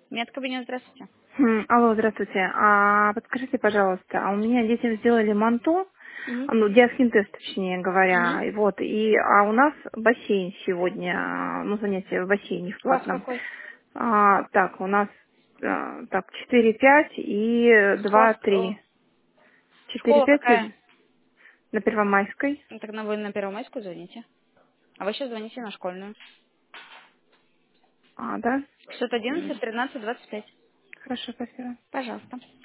Медкабинет, здравствуйте. Алло, здравствуйте. Подскажите, пожалуйста, у меня детям сделали МАНТО, Угу. ну, диагностин-тест, точнее Угу. говоря, и вот, а у нас бассейн сегодня, ну, занятие в бассейне в У вас платном. какой? Так, у нас, так, 4-5 и Школа, 2-3. четыре школа пять какая? на Первомайской. Ну, тогда вы на Первомайскую звоните. А вы сейчас звоните на школьную. Да? 611 13 25. Хорошо, спасибо. Пожалуйста.